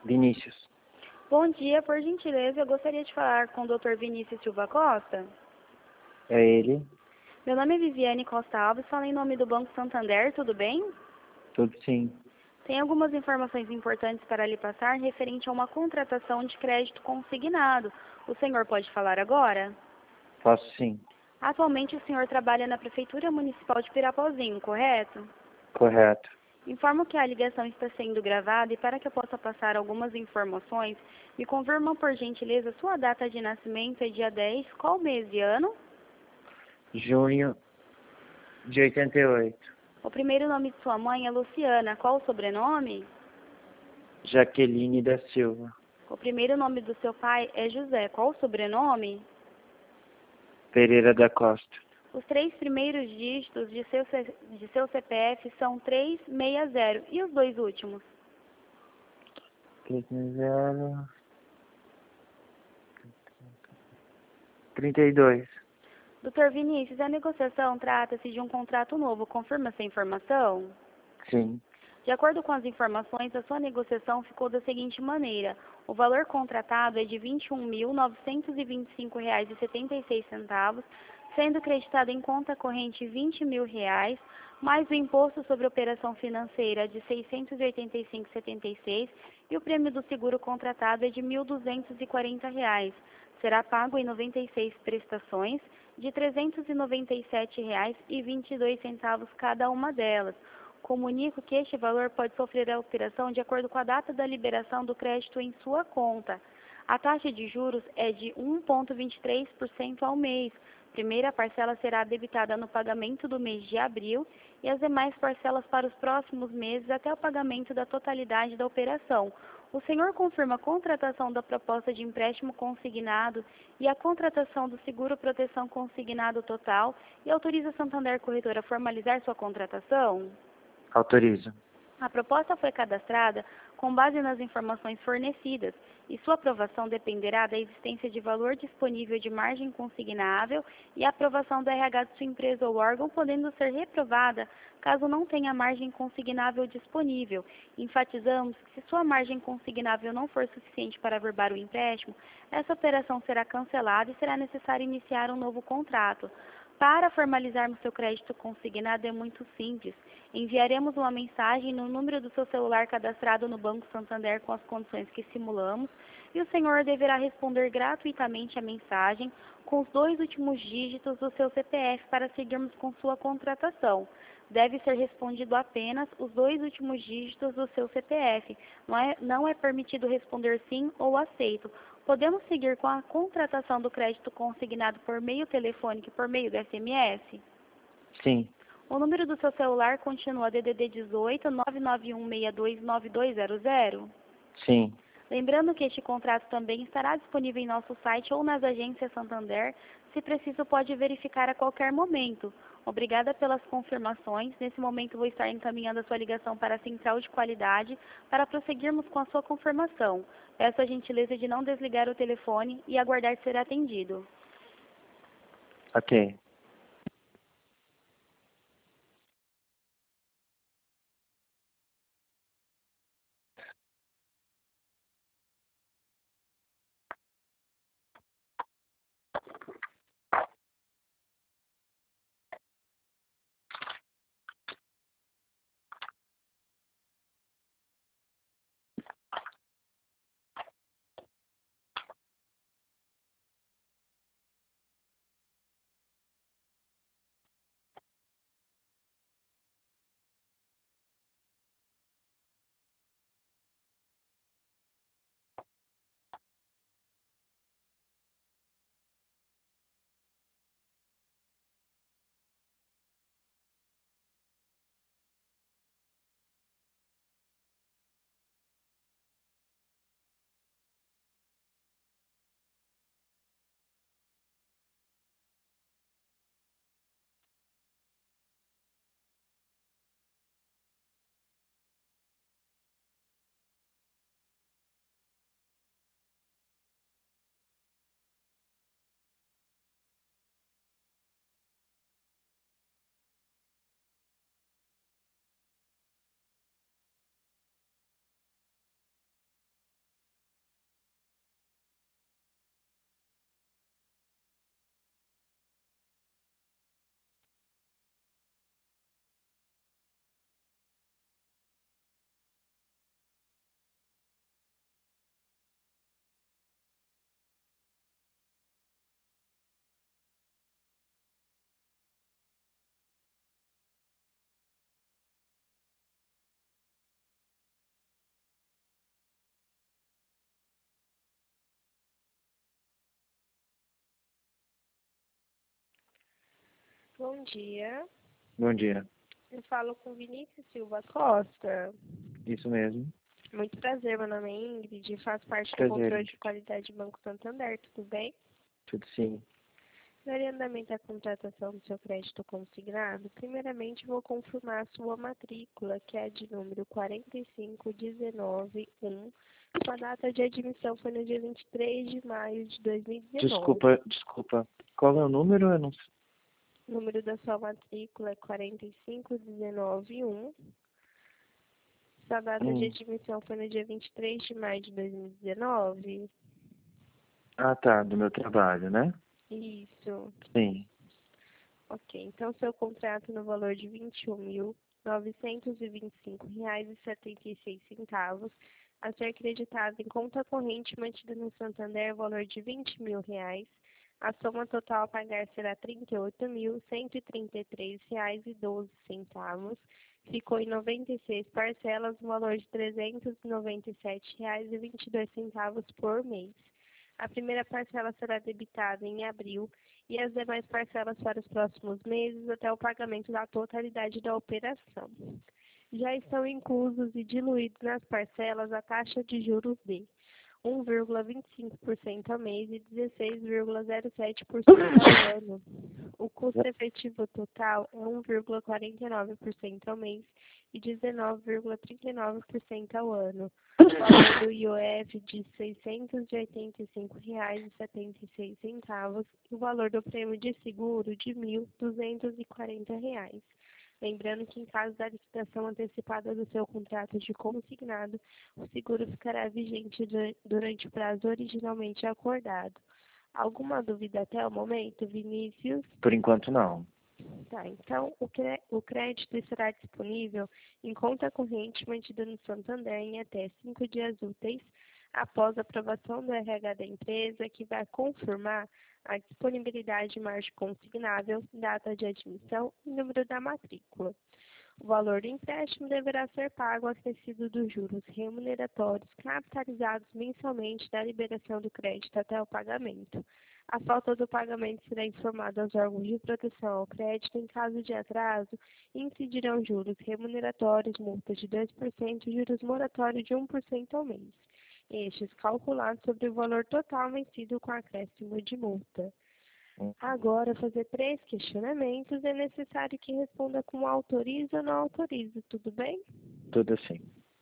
Vinícius. Bom dia, por gentileza, eu gostaria de falar com o Dr. Vinícius Silva Costa. É ele? Meu nome é Viviane Costa Alves, falo em nome do Banco Santander, tudo bem? Tudo sim. Tem algumas informações importantes para lhe passar referente a uma contratação de crédito consignado. O senhor pode falar agora? Posso sim. Atualmente o senhor trabalha na Prefeitura Municipal de Pirapozinho, correto? Correto. Informo que a ligação está sendo gravada e para que eu possa passar algumas informações, me confirma por gentileza sua data de nascimento é dia 10, qual mês e ano? Junho de 88. O primeiro nome de sua mãe é Luciana, qual o sobrenome? Jaqueline da Silva. O primeiro nome do seu pai é José, qual o sobrenome? Pereira da Costa. Os 3 primeiros dígitos de seu CPF são 360 e os 2 últimos? 30. 32. Dr. Vinícius, a negociação trata-se de um contrato novo, confirma essa informação? Sim. De acordo com as informações, a sua negociação ficou da seguinte maneira: o valor contratado é de R$ 21.925,76, sendo creditado em conta corrente R$ 20.000, mais o imposto sobre operação financeira de R$ 685,76 e o prêmio do seguro contratado é de R$ 1.240. Será pago em 96 prestações de R$ 397,22 cada uma delas. Comunico que este valor pode sofrer a alteração de acordo com a data da liberação do crédito em sua conta. A taxa de juros é de 1,23% ao mês. Primeira parcela será debitada no pagamento do mês de abril e as demais parcelas para os próximos meses até o pagamento da totalidade da operação. O senhor confirma a contratação da proposta de empréstimo consignado e a contratação do seguro proteção consignado total e autoriza a Santander Corretora a formalizar sua contratação? Autorizo. A proposta foi cadastrada com base nas informações fornecidas e sua aprovação dependerá da existência de valor disponível de margem consignável e a aprovação do RH de sua empresa ou órgão, podendo ser reprovada caso não tenha margem consignável disponível. Enfatizamos que se sua margem consignável não for suficiente para averbar o empréstimo, essa operação será cancelada e será necessário iniciar um novo contrato. Para formalizarmos seu crédito consignado é muito simples. Enviaremos uma mensagem no número do seu celular cadastrado no Banco Santander com as condições que simulamos e o senhor deverá responder gratuitamente a mensagem com os 2 últimos dígitos do seu CPF para seguirmos com sua contratação. Deve ser respondido apenas os 2 últimos dígitos do seu CPF. Não é permitido responder sim ou aceito. Podemos seguir com a contratação do crédito consignado por meio telefônico e por meio do SMS? Sim. O número do seu celular continua DDD 18 991629200? Sim. Lembrando que este contrato também estará disponível em nosso site ou nas agências Santander. Se preciso, pode verificar a qualquer momento. Obrigada pelas confirmações. Nesse momento, vou estar encaminhando a sua ligação para a Central de Qualidade para prosseguirmos com a sua confirmação. Peço a gentileza de não desligar o telefone e aguardar ser atendido. Ok. Bom dia. Bom dia. Eu falo com Vinícius Silva Costa. Isso mesmo. Muito prazer, meu nome é Ingrid, faço parte do Prazer, controle Ingrid. de qualidade do Banco Santander, tudo bem? Tudo sim. Daria andamento à contratação do seu crédito consignado, primeiramente vou confirmar a sua matrícula, que é de número 45191. Sua data de admissão foi no dia 23 de maio de 2019. Desculpa. Qual é o número? Eu não sei. O número da sua matrícula é 45191. Sua data de admissão foi no dia 23 de maio de 2019? Ah, tá. Do meu trabalho, né? Isso. Sim. Ok. Então, seu contrato no valor de R$ 21.925,76 a ser creditado em conta corrente mantida no Santander, valor de R$ 20.000. A soma total a pagar será R$ 38.133,12. Ficou em 96 parcelas, no valor de R$ 397,22 por mês. A primeira parcela será debitada em abril e as demais parcelas para os próximos meses até o pagamento da totalidade da operação. Já estão inclusos e diluídos nas parcelas a taxa de juros de 1,25% ao mês e 16,07% ao ano. O custo efetivo total é 1,49% ao mês e 19,39% ao ano. O valor do IOF de R$ 685,76 e o valor do prêmio de seguro de R$ 1.240. Lembrando que, em caso da licitação antecipada do seu contrato de consignado, o seguro ficará vigente durante o prazo originalmente acordado. Alguma dúvida até o momento, Vinícius? Por enquanto, não. Tá, então o crédito estará disponível em conta corrente mantida no Santander em até 5 dias úteis após a aprovação do RH da empresa, que vai confirmar a disponibilidade de margem consignável, data de admissão e número da matrícula. O valor do empréstimo deverá ser pago acrescido dos juros remuneratórios capitalizados mensalmente da liberação do crédito até o pagamento. A falta do pagamento será informada aos órgãos de proteção ao crédito. Em caso de atraso, incidirão juros remuneratórios, multa de 2% e juros moratórios de 1% ao mês. Estes calculados sobre o valor total vencido com acréscimo de multa. Agora, fazer 3 questionamentos, é necessário que responda com autoriza ou não autoriza, tudo bem? Tudo sim.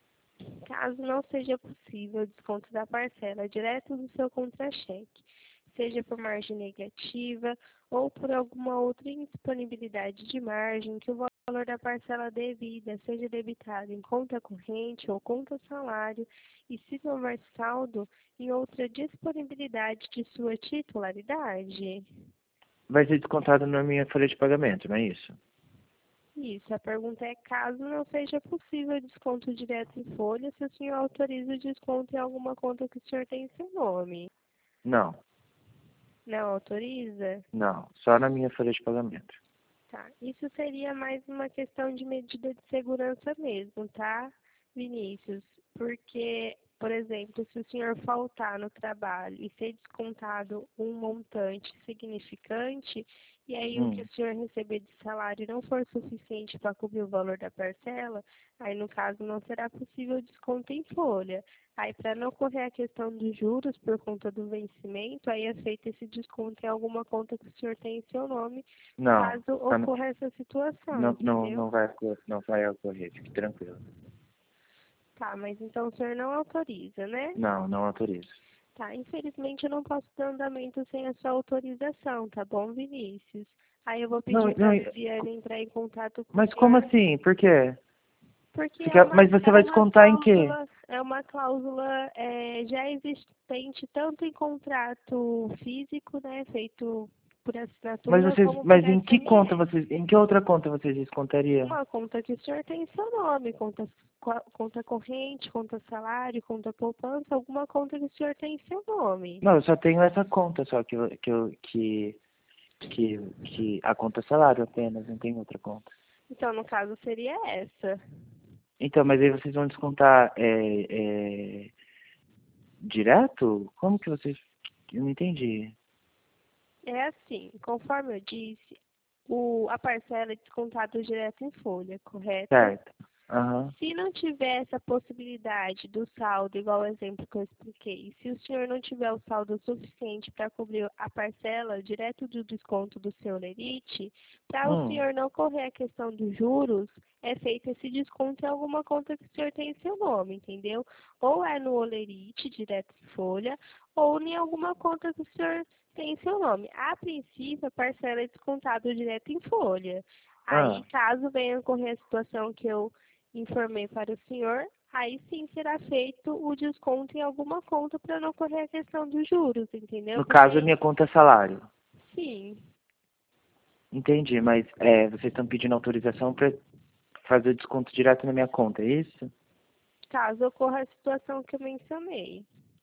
Caso não seja possível o desconto da parcela direto do seu contra-cheque, seja por margem negativa ou por alguma outra indisponibilidade de margem, que o valor da parcela devida seja debitado em conta corrente ou conta salário e, se não houver saldo, em outra disponibilidade de sua titularidade. Vai ser descontado na minha folha de pagamento, não é isso? Isso, a pergunta é caso não seja possível desconto direto em folha, se o senhor autoriza o desconto em alguma conta que o senhor tem em seu nome. Não. Não autoriza? Não. Só na minha folha de pagamento. Tá, isso seria mais uma questão de medida de segurança mesmo, tá, Vinícius? Porque, por exemplo, se o senhor faltar no trabalho e ser descontado um montante significante, e aí o que o senhor receber de salário não for suficiente para cobrir o valor da parcela, aí no caso não será possível desconto em folha. Aí, para não correr a questão dos juros por conta do vencimento, aí é feito esse desconto em alguma conta que o senhor tem em seu nome, Não. caso ocorra essa situação, entendeu? Não vai ocorrer. Fique tranquilo. Tá, mas então o senhor não autoriza, né? Não autorizo. Tá, infelizmente eu não posso dar andamento sem a sua autorização, tá bom, Vinícius? Aí eu vou pedir para a Viviane entrar em contato com o Mas senhor. como assim? Por quê? Porque Mas você vai descontar em quê? é uma cláusula já existente tanto em contrato físico, né, feito por assinatura, como por Em que conta SMS. em que outra conta vocês descontariam? Uma conta que o senhor tem em seu nome, conta corrente, conta salário, conta poupança, alguma conta que o senhor tem em seu nome. Não, eu só tenho essa conta, só que a conta salário apenas, não tem outra conta. Então, no caso, seria essa. Então, mas aí vocês vão descontar direto? Como que vocês... Eu não entendi. É assim, conforme eu disse, a parcela é descontada direto em folha, correto? Certo. Aham. Se não tiver essa possibilidade do saldo, igual o exemplo que eu expliquei, se o senhor não tiver o saldo suficiente para cobrir a parcela direto do desconto do seu lerite, para o senhor não correr a questão dos juros, é feito esse desconto em alguma conta que o senhor tem em seu nome, entendeu? Ou é no olerite, direto em folha, ou em alguma conta que o senhor tem em seu nome. A princípio, a parcela é descontada direto em folha. Aí, caso venha ocorrer a situação que eu informei para o senhor, aí sim será feito o desconto em alguma conta para não correr a questão dos juros, entendeu? No caso, a minha conta é salário. Sim, Entendi, mas vocês estão pedindo autorização para fazer o desconto direto na minha conta, é isso? caso ocorra a situação que eu mencionei,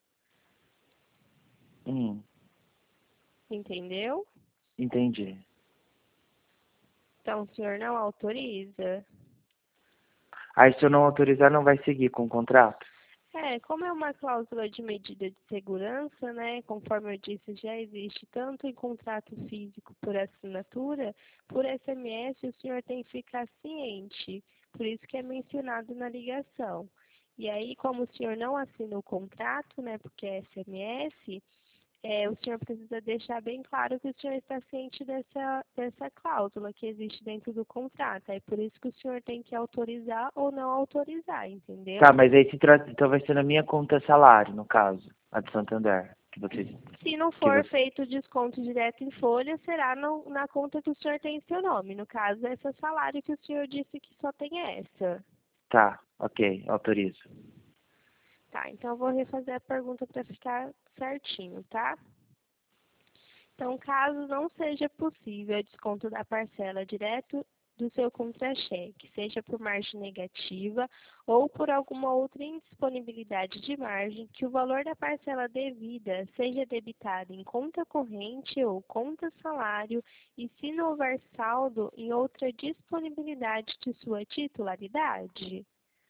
entendeu? Entendi. Então, o senhor não autoriza? Aí, se eu não autorizar, não vai seguir com o contrato? Como é uma cláusula de medida de segurança, né, conforme eu disse, já existe tanto em contrato físico por assinatura, por SMS o senhor tem que ficar ciente, por isso que é mencionado na ligação. E aí, como o senhor não assina o contrato, né, porque é SMS, o senhor precisa deixar bem claro que o senhor está ciente dessa cláusula que existe dentro do contrato. É por isso que o senhor tem que autorizar ou não autorizar, entendeu? Tá, mas aí então vai ser na minha conta salário, no caso, a de Santander, que vocês... Se não for feito o desconto direto em folha, será na conta que o senhor tem em seu nome. No caso, esse salário que o senhor disse que só tem essa. Tá, ok, autorizo. Tá, então eu vou refazer a pergunta para ficar certinho, tá? Então, caso não seja possível o desconto da parcela direto do seu contra-cheque, seja por margem negativa ou por alguma outra indisponibilidade de margem, que o valor da parcela devida seja debitado em conta corrente ou conta salário e, se não houver saldo, em outra disponibilidade de sua titularidade.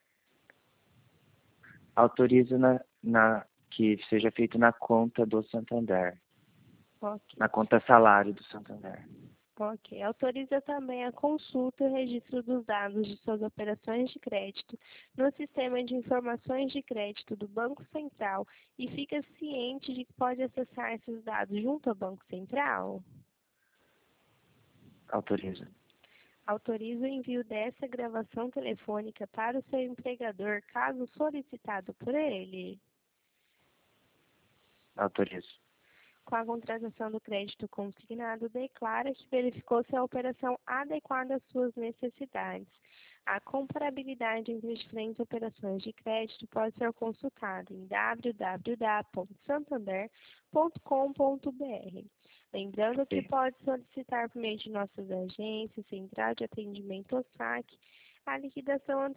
Autorizo que seja feito na conta do Santander. Ok. Na conta salário do Santander. Ok. Autoriza também a consulta e o registro dos dados de suas operações de crédito no sistema de informações de crédito do Banco Central e fica ciente de que pode acessar esses dados junto ao Banco Central? Autorizo. Autoriza o envio dessa gravação telefônica para o seu empregador, caso solicitado por ele. Autorizo. Com a contratação do crédito consignado, declara que verificou se a operação adequada às suas necessidades. A comparabilidade entre as diferentes operações de crédito pode ser consultada em www.santander.com.br. Lembrando que pode solicitar por meio de nossas agências, central de atendimento ou SAC, a liquidação